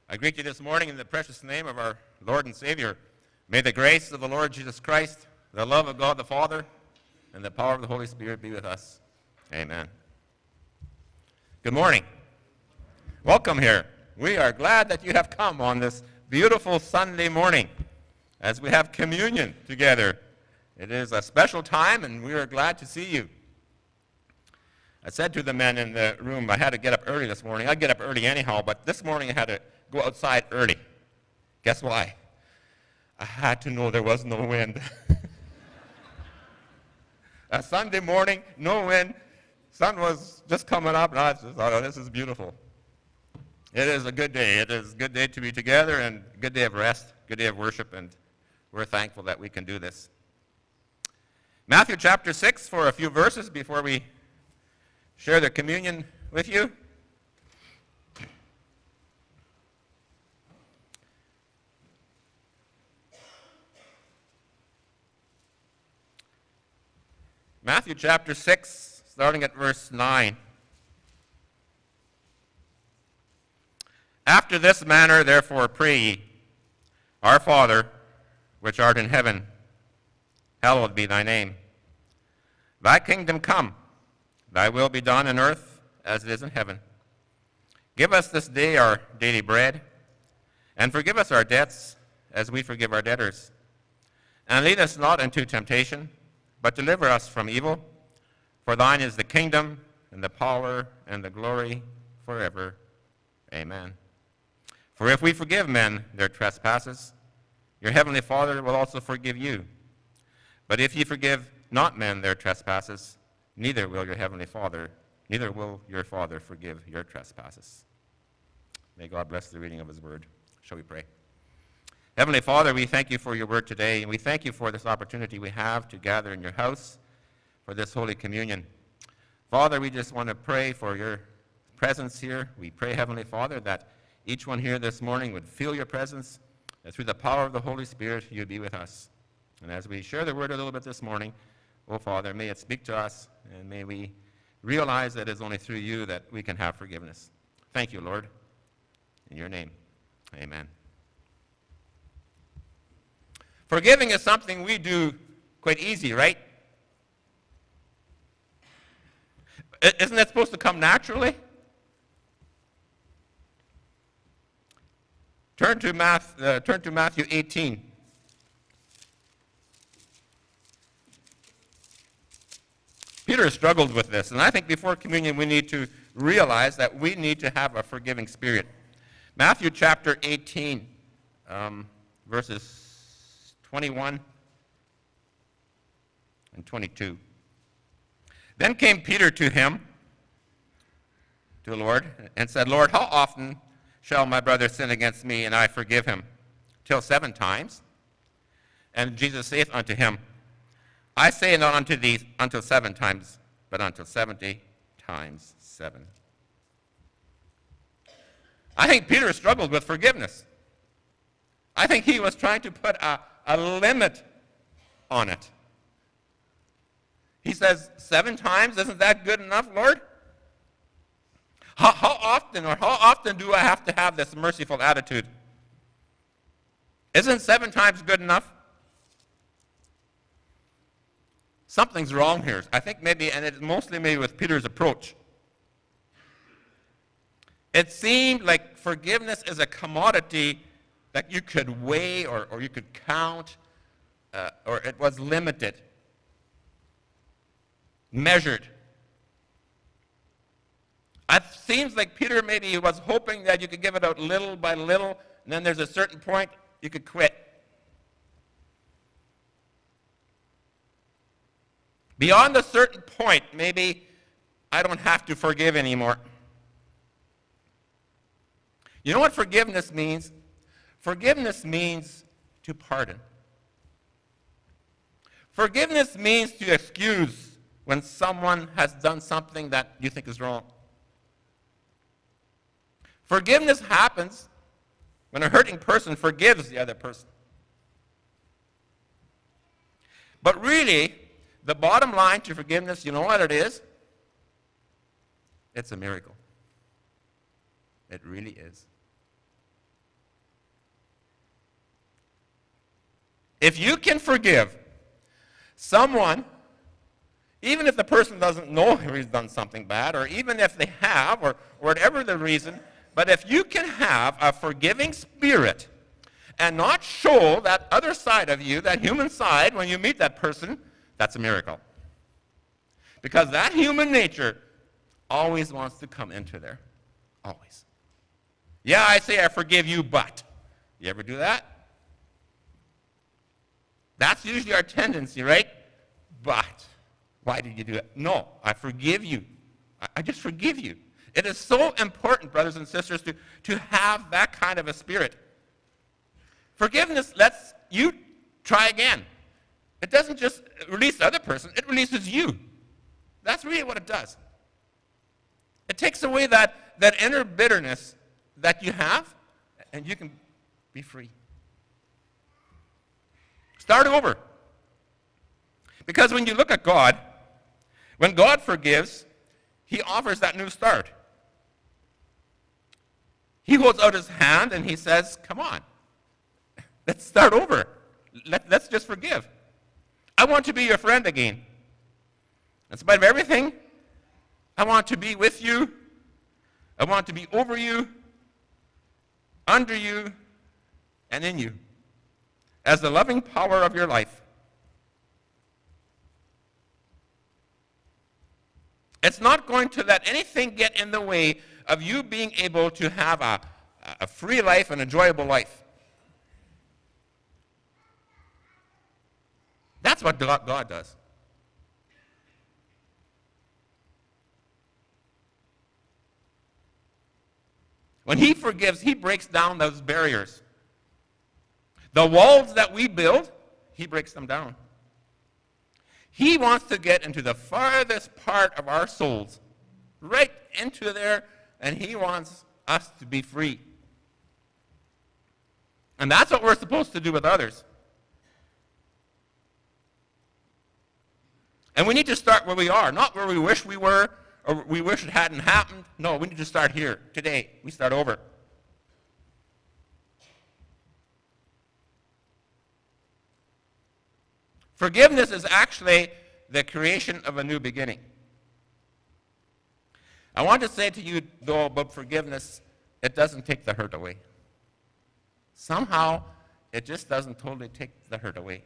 I greet you this morning in the precious name of our Lord and Savior. May the grace of the Lord Jesus Christ, the love of God the Father, and the power of the Holy Spirit be with us. Amen. Good morning. Welcome here. We are glad that you have come on this beautiful Sunday morning as we have communion together. It is a special time, and we are glad to see you. I said to the men in the room, I had to get up early this morning. I get up early anyhow, but this morning I had to go outside early. Guess why? I had to know there was no wind. A Sunday morning, no wind. Sun was just coming up, and I just thought, oh, this is beautiful. It is a good day. It is a good day to be together, and a good day of rest, good day of worship, and we're thankful that we can do this. Matthew chapter 6 for a few verses before we share the communion with you. Matthew chapter 6, starting at verse 9. After this manner, therefore, pray ye, Our Father, which art in heaven, hallowed be thy name. Thy kingdom come, thy will be done in earth as it is in heaven. Give us this day our daily bread, and forgive us our debts as we forgive our debtors. And lead us not into temptation, but deliver us from evil. For thine is the kingdom, and the power, and the glory forever. Amen. For if we forgive men their trespasses, your heavenly Father will also forgive you. But if ye forgive not men their trespasses, neither will your Father forgive your trespasses. May God bless the reading of his word. Shall we pray? Heavenly Father, we thank you for your word today, and we thank you for this opportunity we have to gather in your house for this Holy Communion. Father, we just want to pray for your presence here. We pray, Heavenly Father, that each one here this morning would feel your presence, that through the power of the Holy Spirit, you'd be with us. And as we share the word a little bit this morning, oh Father, may it speak to us, and may we realize that it is only through you that we can have forgiveness. Thank you, Lord. In your name, amen. Forgiving is something we do quite easy, right? Isn't that supposed to come naturally? Turn to Matthew 18. Peter struggled with this, and I think before communion we need to realize that we need to have a forgiving spirit. Matthew chapter 18, verses 21 and 22. Then came Peter to him, to the Lord, and said, Lord, how often shall my brother sin against me, and I forgive him? Till 7 times? And Jesus saith unto him, I say not unto thee until 7 times, but until 70 times 7. I think Peter struggled with forgiveness. I think he was trying to put a limit on it. He says, 7 times, isn't that good enough, Lord? How often do I have to have this merciful attitude? Isn't 7 times good enough? Something's wrong here. I think maybe, and it's mostly maybe with Peter's approach. It seemed like forgiveness is a commodity that you could weigh or you could count, or it was limited, measured. It seems like Peter maybe was hoping that you could give it out little by little, and then there's a certain point you could quit. Beyond a certain point, maybe I don't have to forgive anymore. You know what forgiveness means? Forgiveness means to pardon. Forgiveness means to excuse when someone has done something that you think is wrong. Forgiveness happens when a hurting person forgives the other person. But really, the bottom line to forgiveness, you know what it is? It's a miracle. It really is. If you can forgive someone, even if the person doesn't know he's done something bad, or even if they have, or whatever the reason, but if you can have a forgiving spirit and not show that other side of you, that human side, when you meet that person, that's a miracle. Because that human nature always wants to come into there. Always. Yeah, I say I forgive you, but. You ever do that? That's usually our tendency, right? But. Why did you do it? No, I forgive you. I just forgive you. It is so important, brothers and sisters, to have that kind of a spirit. Forgiveness lets you try again. It doesn't just release the other person, it releases you. That's really what it does. It takes away that inner bitterness that you have, and you can be free. Start over. Because when you look at God, when God forgives, he offers that new start. He holds out his hand and he says, come on, let's start over. Let's just forgive. I want to be your friend again. In spite of everything, I want to be with you. I want to be over you, under you, and in you, as the loving power of your life. It's not going to let anything get in the way of you being able to have a free life, an enjoyable life. That's what God does. When he forgives, he breaks down those barriers. The walls that we build, he breaks them down. He wants to get into the farthest part of our souls, right into there, and he wants us to be free. And that's what we're supposed to do with others. And we need to start where we are, not where we wish we were, or we wish it hadn't happened. No, we need to start here, today. We start over. Forgiveness is actually the creation of a new beginning. I want to say to you, though, about forgiveness, it doesn't take the hurt away. Somehow, it just doesn't totally take the hurt away.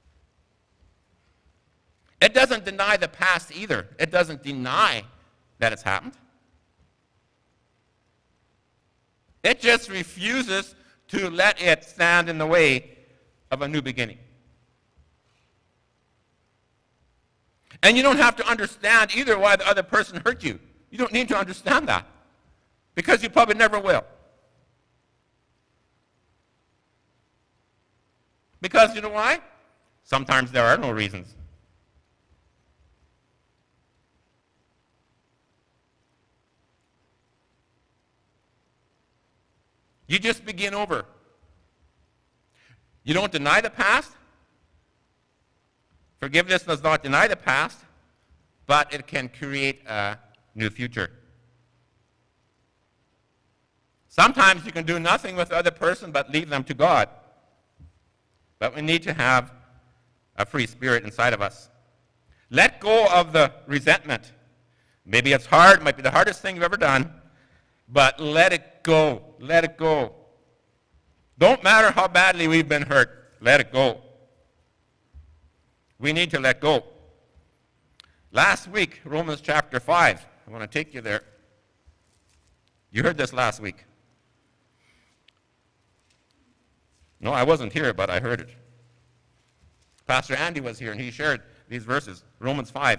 It doesn't deny the past either. It doesn't deny that it's happened. It just refuses to let it stand in the way of a new beginning. And you don't have to understand either why the other person hurt you. You don't need to understand that, because you probably never will. Because you know why? Sometimes there are no reasons. You just begin over. You don't deny the past. Forgiveness does not deny the past, but it can create a new future. Sometimes you can do nothing with the other person but leave them to God. But we need to have a free spirit inside of us. Let go of the resentment. Maybe it's hard, it might be the hardest thing you've ever done, but let it go. Let it go. Don't matter how badly we've been hurt. Let it go. We need to let go. Last week, Romans chapter 5. I want to take you there. You heard this last week. No, I wasn't here, but I heard it. Pastor Andy was here, and he shared these verses. Romans 5,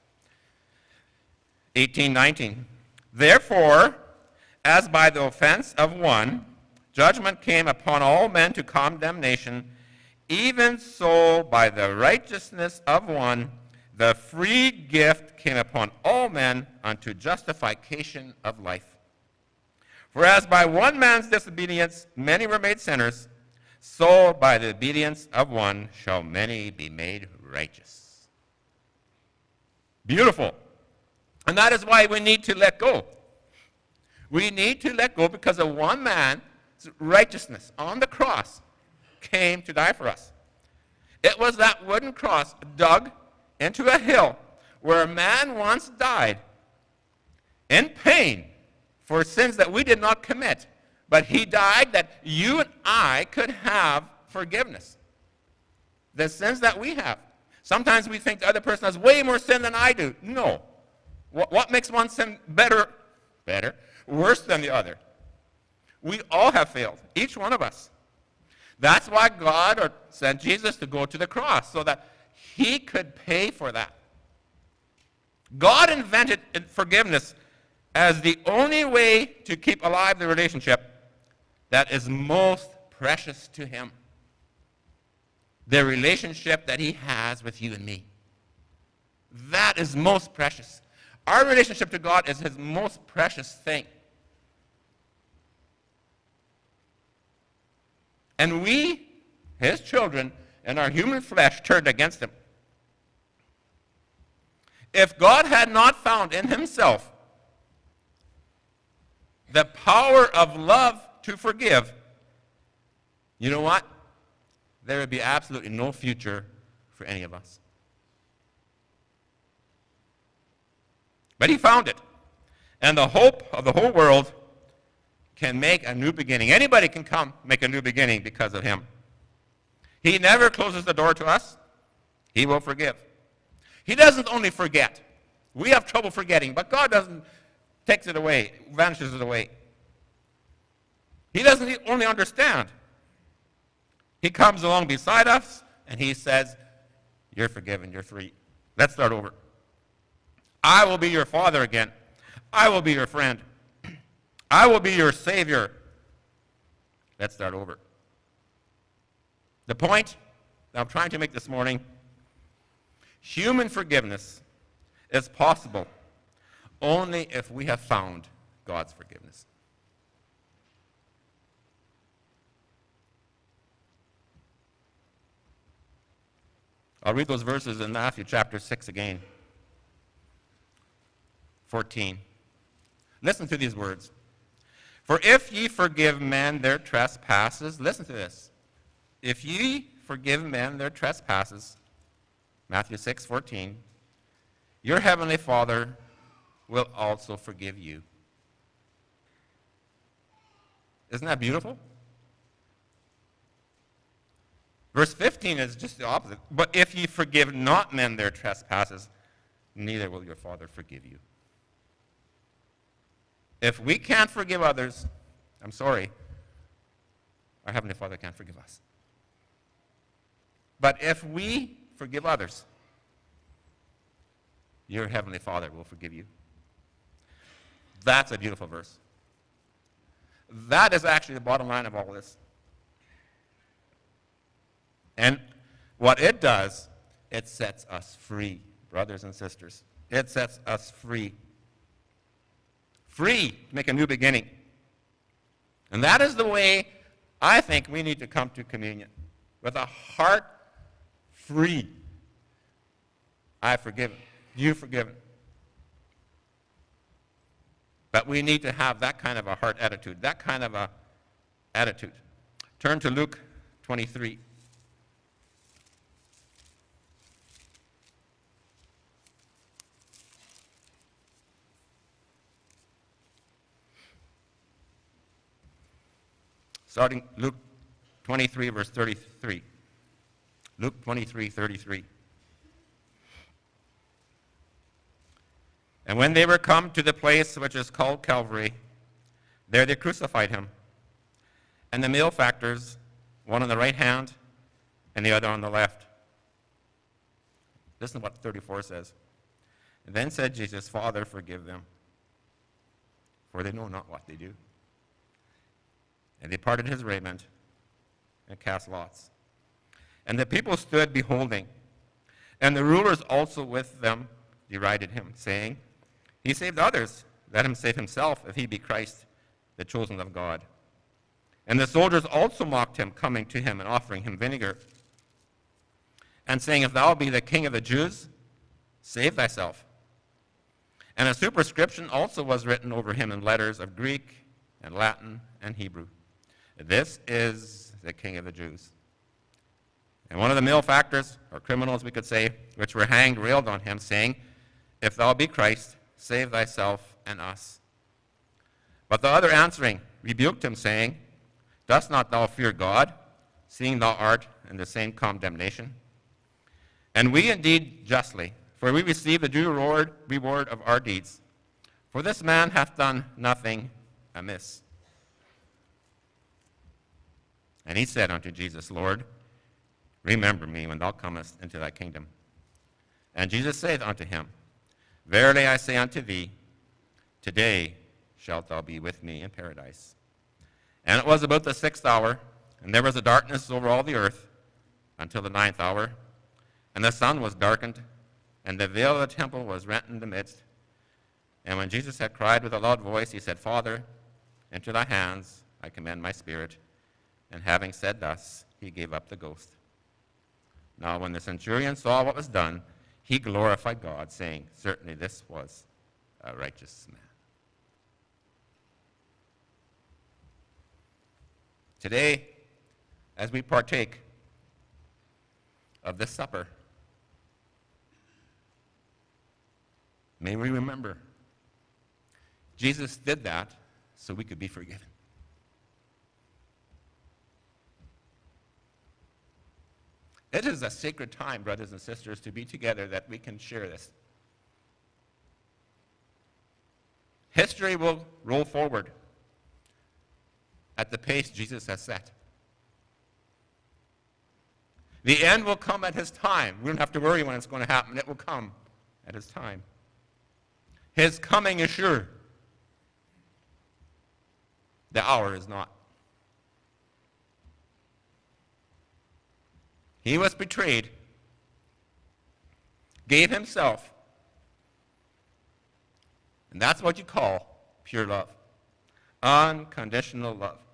18, 19. Therefore, as by the offense of one, judgment came upon all men to condemnation, even so by the righteousness of one, the free gift came upon all men unto justification of life. For as by one man's disobedience many were made sinners, so by the obedience of one shall many be made righteous. Beautiful. And that is why we need to let go. We need to let go because of one man's righteousness on the cross came to die for us. It was that wooden cross dug into a hill where a man once died in pain for sins that we did not commit. But he died that you and I could have forgiveness. The sins that we have. Sometimes we think the other person has way more sin than I do. No. What makes one sin better, worse than the other? We all have failed, each one of us. That's why God sent Jesus to go to the cross, so that he could pay for that. God invented forgiveness as the only way to keep alive the relationship that is most precious to him. The relationship that he has with you and me. That is most precious. Our relationship to God is his most precious thing. And we, his children, in our human flesh, turned against him. If God had not found in himself the power of love to forgive, you know what? There would be absolutely no future for any of us. But he found it. And the hope of the whole world can make a new beginning. Anybody can come make a new beginning because of him. He never closes the door to us. He will forgive. He doesn't only forget. We have trouble forgetting, but God doesn't take it away, vanishes it away. He doesn't only understand. He comes along beside us, and he says, you're forgiven, you're free. Let's start over. I will be your father again. I will be your friend. I will be your Savior. Let's start over. The point that I'm trying to make this morning, human forgiveness is possible only if we have found God's forgiveness. I'll read those verses in Matthew chapter 6 again. 14. Listen to these words. For if ye forgive men their trespasses, listen to this. If ye forgive men their trespasses, Matthew 6:14, your heavenly Father will also forgive you. Isn't that beautiful? Verse 15 is just the opposite. But if ye forgive not men their trespasses, neither will your Father forgive you. If we can't forgive others, I'm sorry, our Heavenly Father can't forgive us. But if we forgive others, your Heavenly Father will forgive you. That's a beautiful verse. That is actually the bottom line of all this. And what it does, it sets us free, brothers and sisters. It sets us free. Free to make a new beginning. And that is the way I think we need to come to communion. With a heart free. I've forgiven. You've forgiven. But we need to have that kind of a heart attitude. That kind of a attitude. Turn to Luke 23. Starting Luke 23, verse 33. Luke 23, 33. And when they were come to the place which is called Calvary, there they crucified him. And the malefactors, one on the right hand and the other on the left. Listen to what 34 says. And then said Jesus, Father, forgive them, for they know not what they do. And they parted his raiment and cast lots. And the people stood beholding. And the rulers also with them derided him, saying, He saved others. Let him save himself, if he be Christ, the chosen of God. And the soldiers also mocked him, coming to him and offering him vinegar, and saying, If thou be the king of the Jews, save thyself. And a superscription also was written over him in letters of Greek and Latin and Hebrew. This is the King of the Jews. And one of the malefactors, or criminals we could say, which were hanged, railed on him, saying, If thou be Christ, save thyself and us. But the other answering rebuked him, saying, Dost not thou fear God, seeing thou art in the same condemnation? And we indeed justly, for we receive the due reward of our deeds. For this man hath done nothing amiss. And he said unto Jesus, Lord, remember me when thou comest into thy kingdom. And Jesus saith unto him, Verily I say unto thee, today shalt thou be with me in paradise. And it was about the 6th hour, and there was a darkness over all the earth until the 9th hour. And the sun was darkened, and the veil of the temple was rent in the midst. And when Jesus had cried with a loud voice, he said, Father, into thy hands I commend my spirit. And having said thus, he gave up the ghost. Now when the centurion saw what was done, he glorified God, saying, Certainly this was a righteous man. Today, as we partake of this supper, may we remember Jesus did that so we could be forgiven. It is a sacred time, brothers and sisters, to be together that we can share this. History will roll forward at the pace Jesus has set. The end will come at his time. We don't have to worry when it's going to happen. It will come at his time. His coming is sure. The hour is not. He was betrayed, gave himself, and that's what you call pure love. Unconditional love.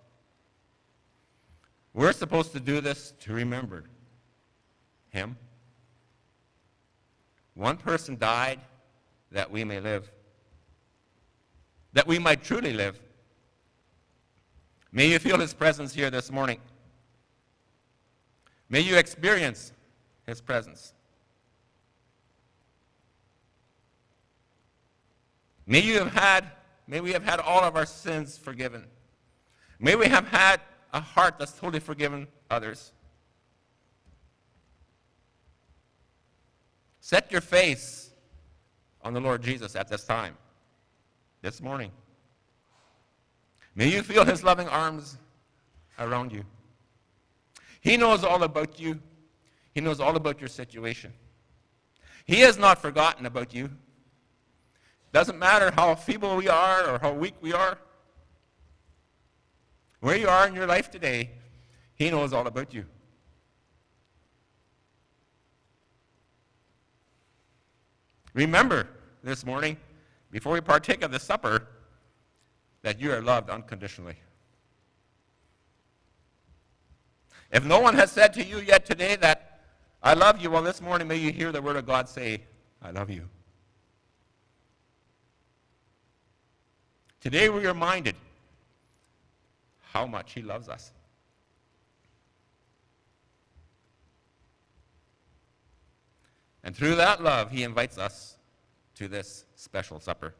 We're supposed to do this to remember him. One person died that we may live, that we might truly live. May you feel his presence here this morning. May you experience his presence. May we have had all of our sins forgiven. May we have had a heart that's totally forgiven others. Set your face on the Lord Jesus at this time, this morning. May you feel his loving arms around you. He knows all about you. He knows all about your situation. He has not forgotten about you. Doesn't matter how feeble we are or how weak we are. Where you are in your life today, he knows all about you. Remember this morning, before we partake of the supper, that you are loved unconditionally. If no one has said to you yet today that, I love you, well, this morning may you hear the word of God say, I love you. Today we're reminded how much he loves us. And through that love, he invites us to this special supper.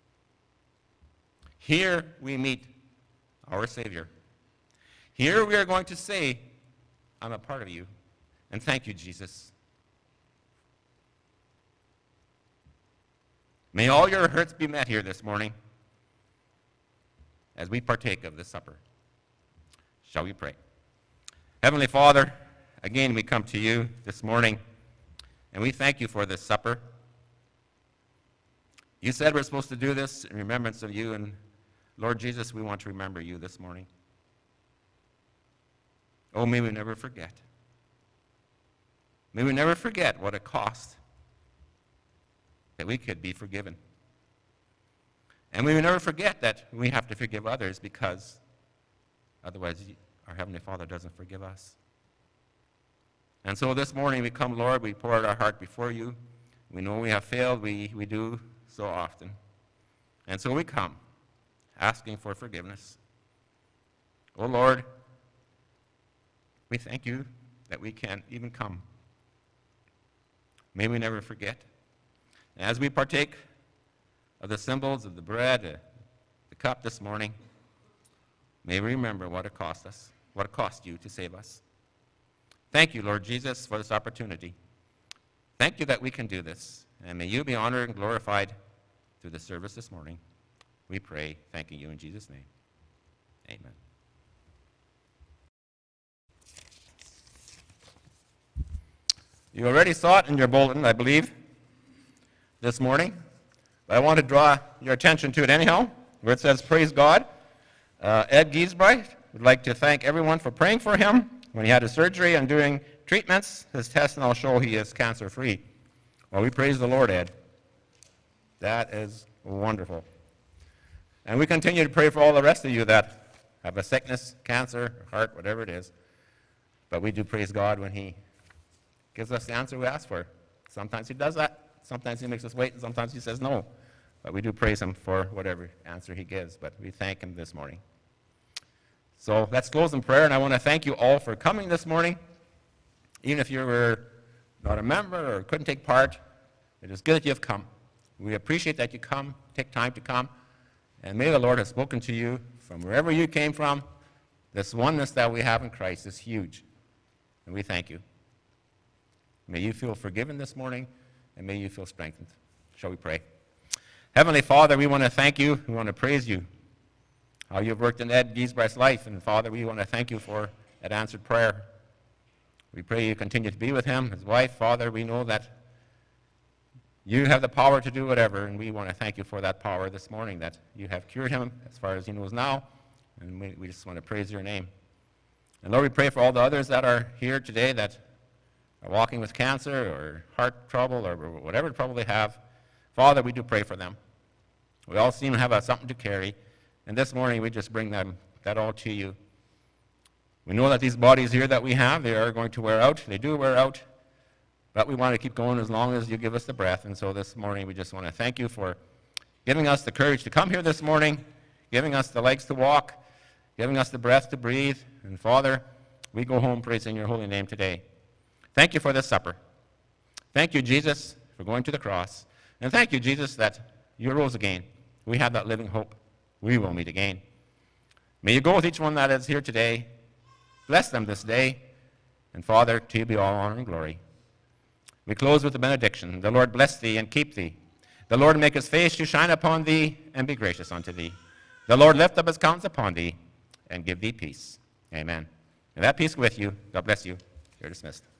Here we meet our Savior. Here we are going to say, I'm a part of you. And thank you, Jesus. May all your hurts be met here this morning as we partake of this supper. Shall we pray? Heavenly Father, again we come to you this morning, and we thank you for this supper. You said we're supposed to do this in remembrance of you, and Lord Jesus, we want to remember you this morning. Oh, may we never forget. May we never forget what it cost that we could be forgiven. And we will never forget that we have to forgive others, because otherwise our Heavenly Father doesn't forgive us. And so this morning we come, Lord, we pour out our heart before you. We know we have failed. We do so often. And so we come asking for forgiveness. Oh, Lord, we thank you that we can't even come. May we never forget. And as we partake of the symbols of the bread, the cup this morning, may we remember what it cost us, what it cost you to save us. Thank you, Lord Jesus, for this opportunity. Thank you that we can do this. And may you be honored and glorified through the service this morning. We pray, thanking you in Jesus' name. Amen. You already saw it in your bulletin, I believe, this morning. But I want to draw your attention to it anyhow, where it says, Praise God. Ed Giesbrecht would like to thank everyone for praying for him when he had his surgery and doing treatments. His tests now show he is cancer-free. Well, we praise the Lord, Ed. That is wonderful. And we continue to pray for all the rest of you that have a sickness, cancer, heart, whatever it is. But we do praise God when he gives us the answer we ask for. Sometimes he does that. Sometimes he makes us wait, and sometimes he says no. But we do praise him for whatever answer he gives. But we thank him this morning. So let's close in prayer, and I want to thank you all for coming this morning. Even if you were not a member or couldn't take part, it is good that you have come. We appreciate that you come, take time to come. And may the Lord have spoken to you from wherever you came from. This oneness that we have in Christ is huge. And we thank you. May you feel forgiven this morning, and may you feel strengthened. Shall we pray? Heavenly Father, we want to thank you. We want to praise you. How you've worked in Ed Giesbrecht's life. And Father, we want to thank you for that answered prayer. We pray you continue to be with him, his wife. Father, we know that you have the power to do whatever, and we want to thank you for that power this morning, that you have cured him as far as he knows now, and we just want to praise your name. And Lord, we pray for all the others that are here today that are walking with cancer or heart trouble or whatever trouble they have. Father, we do pray for them. We all seem to have something to carry, and this morning we just bring that all to you. We know that these bodies here that we have, they are going to wear out. They do wear out. But we want to keep going as long as you give us the breath. And so this morning we just want to thank you for giving us the courage to come here this morning, giving us the legs to walk, giving us the breath to breathe. And Father, we go home praising your holy name today. Thank you for this supper. Thank you, Jesus, for going to the cross. And thank you, Jesus, that you rose again. We have that living hope. We will meet again. May you go with each one that is here today. Bless them this day. And Father, to you be all honor and glory. We close with the benediction. The Lord bless thee and keep thee. The Lord make his face to shine upon thee and be gracious unto thee. The Lord lift up his countenance upon thee and give thee peace. Amen. And that peace with you. God bless you. You're dismissed.